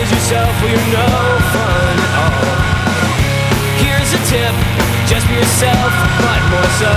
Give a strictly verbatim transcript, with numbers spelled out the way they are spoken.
as yourself or you're no fun at all. Here's a tip, just be yourself, but more so